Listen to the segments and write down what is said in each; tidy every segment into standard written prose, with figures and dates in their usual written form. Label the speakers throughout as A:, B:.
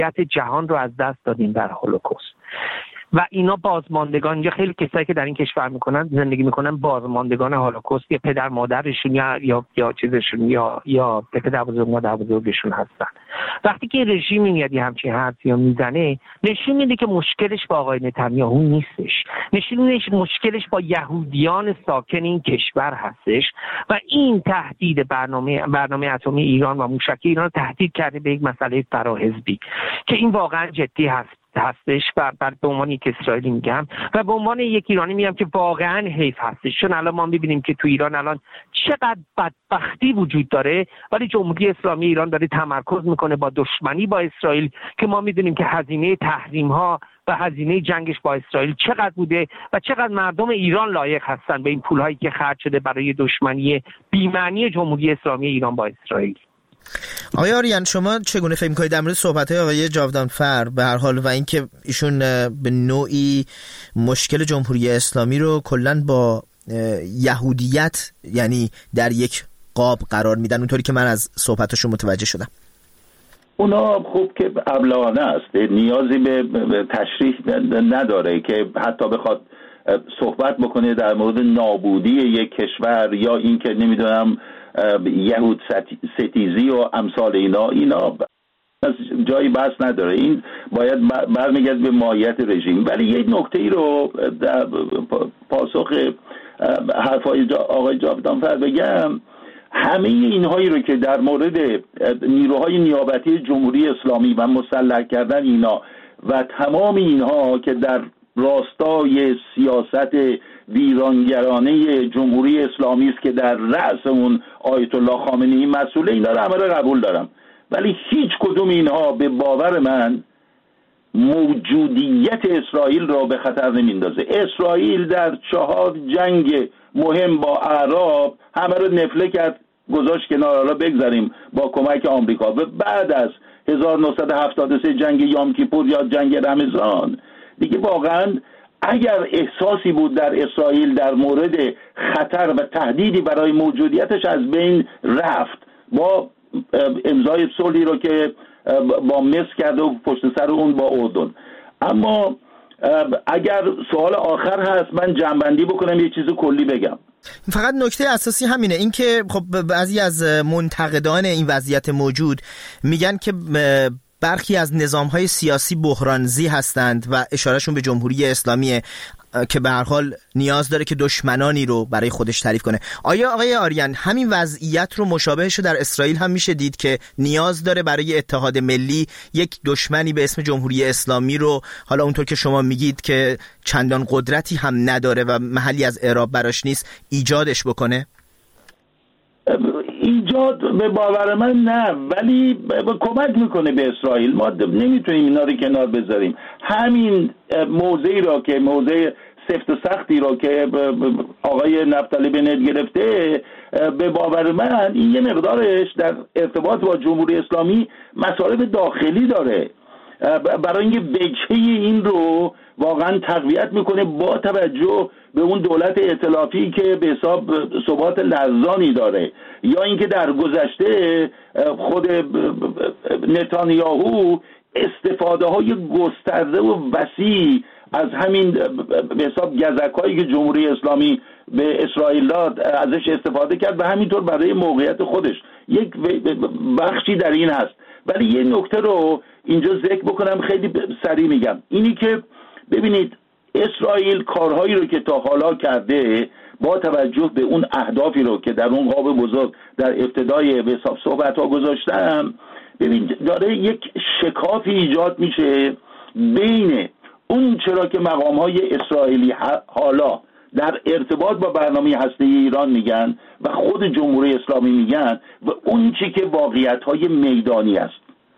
A: جهان رو از دست دادیم در هولوکاست و اینا بازماندگان یا خیلی کسایی که در این کشور میکنن زندگی میکنن بازماندگان هولوکاست یا پدر مادرشون یا چیزشون یا پدر بزرگ مادر بزرگشون هستن. وقتی که رژیم میاد همچین حرفی میزنه نشون میده که مشکلش با آقای نتانیاهو نیستش، مشکلش با یهودیان ساکن این کشور هستش و این تهدید برنامه اتمی ایران و موشکی ایران تهدید کرده به یک مسئله فراحزبی که این واقعا جدی هستش. به عنوان یک اسرائیلی میگم و به عنوان یک ایرانی میگم که واقعا حیف هستش، چون الان ما میبینیم که تو ایران الان چقدر بدبختی وجود داره، ولی جمهوری اسلامی ایران داره تمرکز میکنه با دشمنی با اسرائیل که ما میدونیم که هزینه تحریم ها و هزینه جنگش با اسرائیل چقدر بوده و چقدر مردم ایران لایق هستن به این پولهایی که خرج شده برای دشمنی بی‌معنی جمهوری اسلامی ایران با اسرائیل.
B: آقای آریان، شما چگونه فکر می‌کنید در مورد صحبت‌های آقای جاودانفر به هر حال و اینکه ایشون به نوعی مشکل جمهوری اسلامی رو کلاً با یهودیت یعنی در یک قاب قرار میدن اونطوری که من از صحبتاشون متوجه شدم؟
C: اونا خوب که ابلهانه است، نیازی به تشریح نداره که حتی بخواد صحبت بکنه در مورد نابودی یک کشور یا اینکه نمیدونم یهود ستیزی و امثال اینا از جایی بحث نداره. این باید برمیگرد به ماهیت رژیم. ولی یک نکته ای رو در پاسخ حرفای آقای جاودانفر بگم، همه اینهایی رو که در مورد نیروهای نیابتی جمهوری اسلامی و مسلح کردن اینا و تمام اینها که در راستای سیاست ویرانگرانه جمهوری اسلامی است که در رأس اون آیت الله خامنه‌ای مسئوله، اینا رو همه رو قبول دارم، ولی هیچ کدوم اینها به باور من موجودیت اسرائیل را به خطر نمیندازه. اسرائیل در 4 جنگ مهم با اعراب همه رو نفله کرد، گذاشت کنار، حالا بگذاریم با کمک آمریکا. و بعد از 1973 جنگ یام کیپور یا جنگ رمضان دیگه واقعا اگر احساسی بود در اسرائیل در مورد خطر و تهدیدی برای موجودیتش از بین رفت با امضای صلحی رو که با مصر کرده و پشت سر اون با اردن. اما اگر سوال آخر هست من جمع‌بندی بکنم، یه چیز کلی بگم.
B: فقط نکته اساسی همینه، این که خب بعضی از منتقدان این وضعیت موجود میگن که برخی از نظام‌های سیاسی بحرانزی هستند و اشارهشون به جمهوری اسلامیه که به هر حال نیاز داره که دشمنانی رو برای خودش تعریف کنه. آیا آقای آریان همین وضعیت رو مشابهش رو در اسرائیل هم میشه دید که نیاز داره برای اتحاد ملی یک دشمنی به اسم جمهوری اسلامی رو، حالا اونطور که شما میگید که چندان قدرتی هم نداره و محلی از اعراب براش نیست، ایجادش بکنه؟
C: ایجاد به باور من نه، ولی کمک میکنه به اسرائیل. ما نمیتونیم اینا رو کنار بذاریم. همین موضعی را که موضع سفت و سختی را که آقای نفتالی بنت گرفته، به باور من این یه مقدارش در ارتباط با جمهوری اسلامی مصالح داخلی داره، برای اینکه وجهه این رو واقعا تقویت میکنه با توجه به اون دولت ائتلافی که به حساب ثبات لرزانی داره، یا اینکه در گذشته خود نتانیاهو استفاده های گسترده و وسیع از همین به حساب گزک‌هایی که جمهوری اسلامی به اسرائیل داد ازش استفاده کرد و همینطور برای موقعیت خودش. یک بخشی در این هست. ولی یه نکته رو اینجا ذکر بکنم، خیلی سریع میگم، اینی که ببینید اسرائیل کارهایی رو که تا حالا کرده با توجه به اون اهدافی رو که در اون قاب بزرگ در ابتدای به حساب صحبت‌ها گذاشتم، ببین داره یک شکافی ایجاد میشه بین اون چرا که مقام‌های اسرائیلی حالا در ارتباط با برنامه هسته‌ای ایران میگن و خود جمهوری اسلامی میگن و اون چی که واقعیت‌های میدانی است.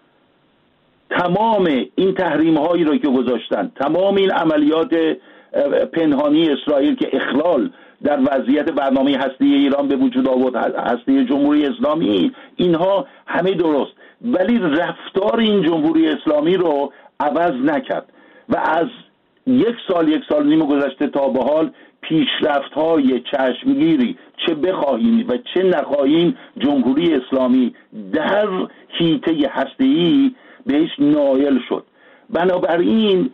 C: تمام این تحریم‌هایی رو که گذاشتن، تمام این عملیات پنهانی اسرائیل که اخلال در وضعیت برنامه هسته‌ای ایران به وجود آورد، هسته جمهوری اسلامی، اینها همه درست، ولی رفتار این جمهوری اسلامی رو عوض نکرد و از یک سال نیم گذشته تا به حال پیشرفت‌های چشمگیری چه بخواهیم و چه نخواهیم جمهوری اسلامی در حیطه هسته‌ای بهش نائل شد. بنابراین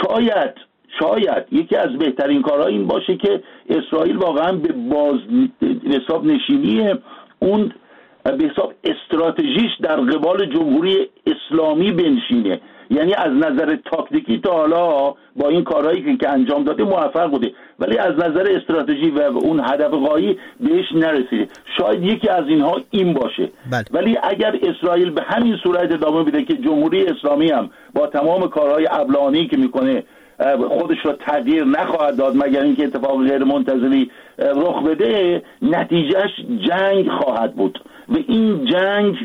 C: شاید یکی از بهترین کارها این باشه که اسرائیل واقعا به حساب نشینی اون به حساب استراتژیش در قبال جمهوری اسلامی بنشینه. یعنی از نظر تاکتیکی تا حالا با این کارهایی که انجام داده موفق بوده، ولی از نظر استراتژی و اون هدف غایی بهش نرسیده. شاید یکی از اینها این باشه. ولی اگر اسرائیل به همین صورت ادامه بده که جمهوری اسلامی هم با تمام کارهای ابلهانه‌ای که میکنه خودش را تغییر نخواهد داد مگر اینکه اتفاق غیر منتظری رخ بده، نتیجهش جنگ خواهد بود و این جنگ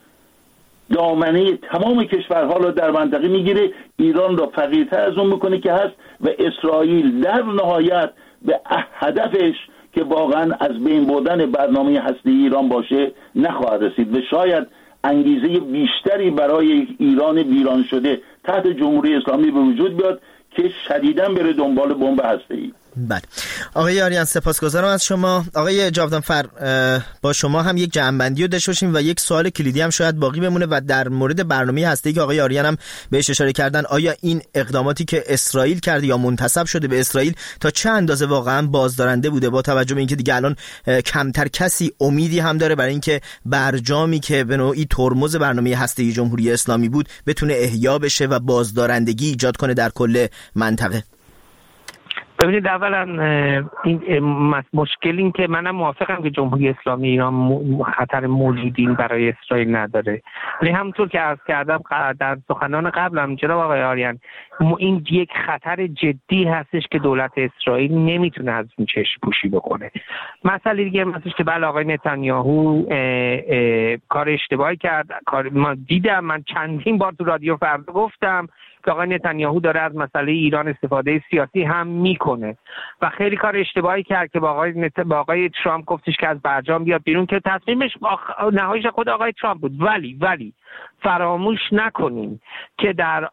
C: دامنه تمام کشورها را در منطقه میگیره، ایران را فقیرتر از اون میکنه که هست و اسرائیل در نهایت به هدفش که واقعا از بین بردن برنامه هسته‌ای ایران باشه نخواهد رسید و شاید انگیزه بیشتری برای ایران ویران شده تحت جمهوری اسلامی به وجود بیاد که شدیداً بره دنبال بمب هسته‌ای.
B: بله آقای آریان سپاسگزارم از شما. آقای جاودانفر با شما هم یک جمع‌بندی رو داشته باشیم و یک سوال کلیدی هم شاید باقی بمونه و در مورد برنامه هسته‌ای که آقای آریان هم بهش اشاره کردن، آیا این اقداماتی که اسرائیل کرده یا منتسب شده به اسرائیل تا چه اندازه واقعا بازدارنده بوده، با توجه به اینکه دیگه الان کمتر کسی امیدی هم داره برای اینکه برجامی که به نوعی ترمز برنامه هسته‌ای جمهوری اسلامی بود بتونه احیا بشه و بازدارندگی ایجاد کنه در کل منطقه؟
A: ببینید اولا این مشکل این که منم موافقم که جمهوری اسلامی ایران خطر موجودی برای اسرائیل نداره، ولی همونطور که عرض کردم در سخنان قبلم جناب آقای آریان، این یک خطر جدی هستش که دولت اسرائیل نمیتونه از این چشم پوشی بکنه. مسئله دیگه مثلا که بله آقای نتانیاهو کار اشتباهی کرد، من چندین بار تو رادیو فردا گفتم که آقای نتانیاهو داره از مسئله ایران استفاده سیاسی هم میکنه و خیلی کار اشتباهی کرد که با آقای ترامپ گفتش که از برجام بیاد بیرون که تصمیمش نهاییش خود آقای ترامپ بود. ولی فراموش نکنیم که در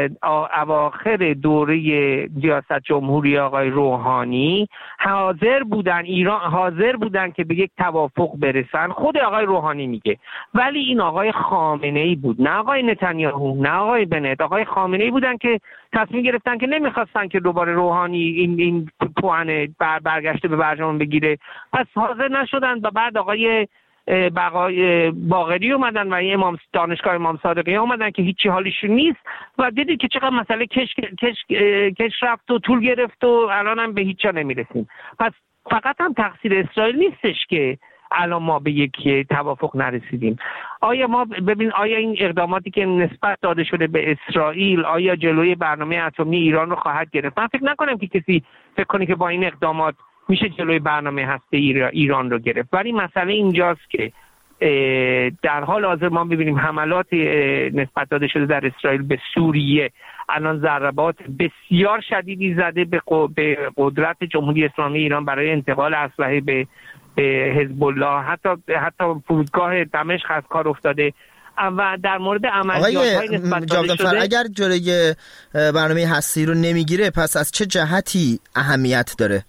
A: اواخر دوره ریاست جمهوری آقای روحانی حاضر بودن که به یک توافق برسن. خود آقای روحانی میگه، ولی این آقای خامنه‌ای بود، نه آقای نتانیاهو، نه آقای بنت، آقای خامنه‌ای بودن که تصمیم گرفتن که نمیخواستن که دوباره روحانی این پوانه برگشته به برجام بگیره، پس حاضر نشدن و بعد آقای باقری اومدن و دانشگاه امام صادقی اومدن که هیچی حالیشون نیست و دیدید که چقدر مسئله کش رفت و طول گرفت و الان هم به هیچ جا نمیرسیم. پس فقط هم تقصیر اسرائیل نیستش که الان ما به یک توافق نرسیدیم. آیا این اقداماتی که نسبت داده شده به اسرائیل آیا جلوی برنامه اتمی ایران رو خواهد گرفت؟ من فکر نکنم که کسی فکر کنه که با این اقدامات میشه جلوی برنامه هسته‌ای ایران رو گرفت. ولی مسئله اینجاست که در حال حاضر ما ببینیم حملات نسبت داده شده در اسرائیل به سوریه الان ضربات بسیار شدیدی زده به قدرت جمهوری اسلامی ایران برای انتقال اسلحه به حزب الله، حتی فرودگاه دمشق از کار افتاده و در مورد عملیات‌های نسبت داده شده.
B: اگر جلوی برنامه هسته‌ای رو نمیگیره پس از چه جهتی اهمیت داره؟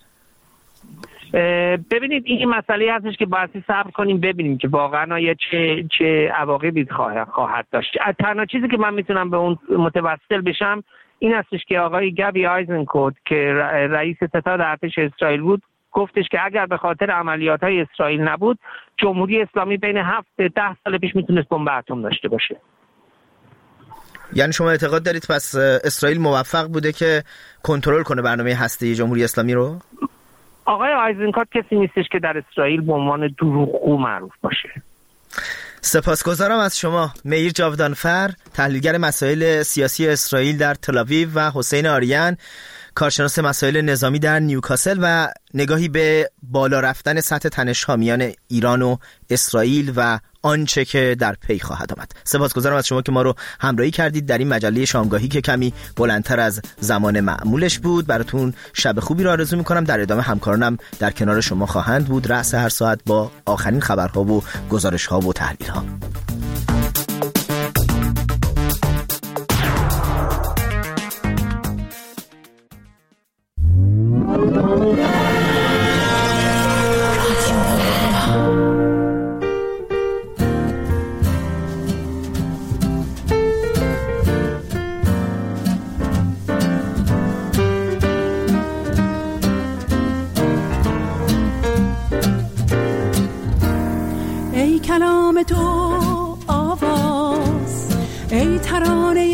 A: ببینید این مسئله هستش که باید صبر کنیم ببینیم که واقعا آیا چه عواقبی خواهد داشت. تنها چیزی که من میتونم به اون متوسل بشم این هستش که آقای گابی آیزنکوت که رئیس ستاد ارتش اسرائیل بود گفتش که اگر به خاطر عملیات‌های اسرائیل نبود جمهوری اسلامی بین 7-10 سال پیش میتونست بمب اتم داشته باشه.
B: یعنی شما اعتقاد دارید پس اسرائیل موفق بوده که کنترل کنه برنامه هسته‌ای جمهوری اسلامی رو؟
A: آقای آیزنکوت کسی نیستش که در اسرائیل به عنوان دروغگو معروف باشه.
B: سپاسگزارم از شما مهیر جاودانفر، تحلیلگر مسائل سیاسی اسرائیل در تل‌آویو و حسین آریان، کارشناس مسائل نظامی در نیوکاسل و نگاهی به بالا رفتن سطح تنش حامیان ایران و اسرائیل و آنچه که در پی خواهد آمد. سپاسگزارم از شما که ما رو همراهی کردید در این مجله شامگاهی که کمی بلندتر از زمان معمولش بود. براتون شب خوبی رو آرزو می‌کنم. در ادامه همکارانم در کنار شما خواهند بود رأس هر ساعت با آخرین خبرها و گزارش‌ها و تحلیل‌ها.
D: آینه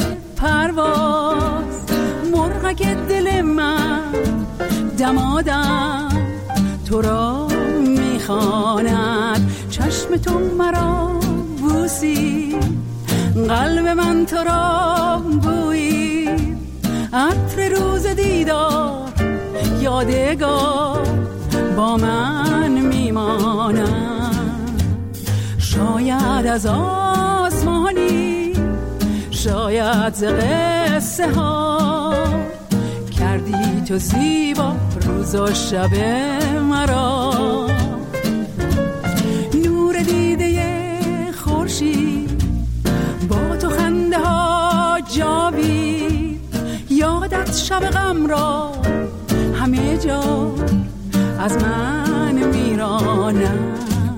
D: پرواز مرغک دل من دمادم تو را میخواند، چشم تو مرا بوسی قلب من تو را بویی، عطر روز دیدار یادگار با من میماند. شاید از آسمانی شاید ز قصه ها کردی تو زیبا روز و شب مرا، نور دیده خورشید با تو خنده ها جاوید، یادت شب غم را همه جا از من میرانم.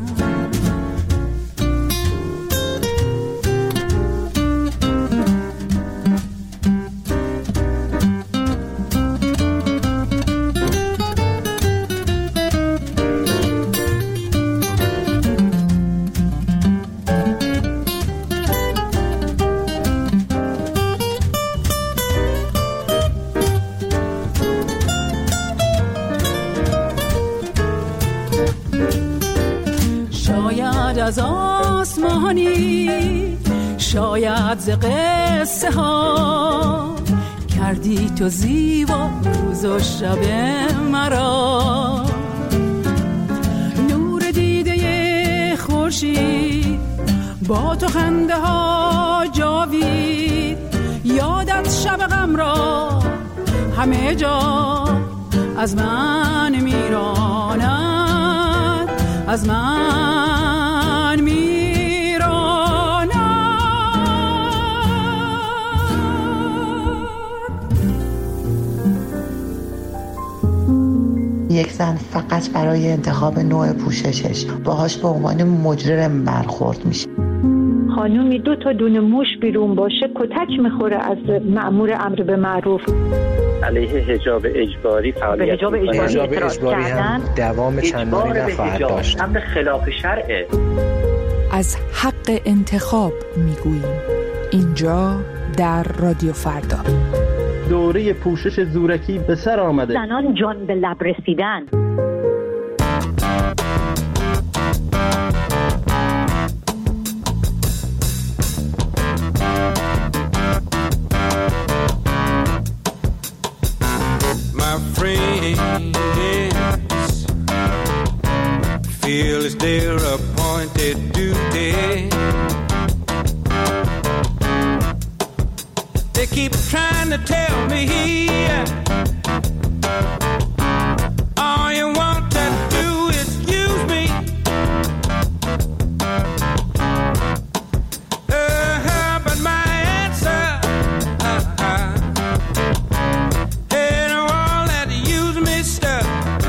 D: از آسمانی شاید ز قصه ها کردی تو زیبا روز و شب مرا، نور دیده خورشید با تو خنده ها جاوید، یادت شب غم را همه جا از من میراند، از من میراند.
E: یک زن فقط برای انتخاب نوع پوششش باهاش به عنوان مجرم برخورد میشه.
F: خانومی 2 تا دونه موش بیرون باشه کتک میخوره از مأمور امر به معروف.
G: علیه حجاب اجباری فعالیت
H: به حجاب اجباری هم دوام چندانی نخواهد داشت.
G: امر خلاف شرعه.
I: از حق انتخاب میگوییم اینجا در رادیو فردا.
J: دوره پوشش زورکی به سر آمده.
F: زنان جان به لب رسیدن.
K: My friends feel it's their appointed duty. They keep trying to tell me all you want to do is use me. But my answer ain't all that use me stuff.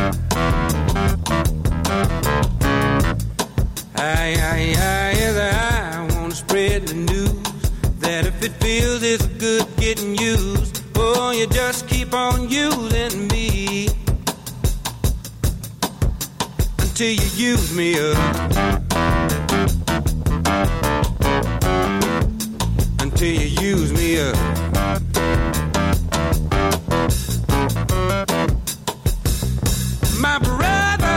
K: I want to spread the news that if it feels it's good getting used, oh, you just keep on using me until you use me up, until you use me up. My brother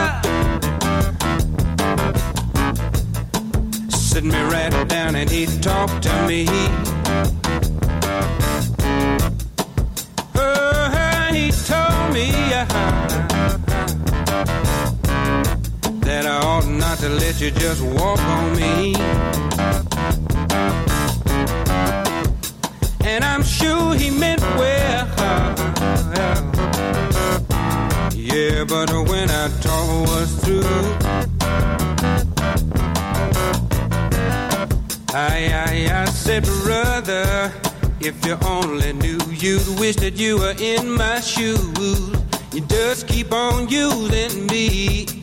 K: sit me right down and he talked to me. He told me that I ought not to let you just walk on me. And I'm sure he meant well. Yeah, but when I talk was through, I said, brother, if you only knew, you'd wish that you were in my shoes. You just keep on using me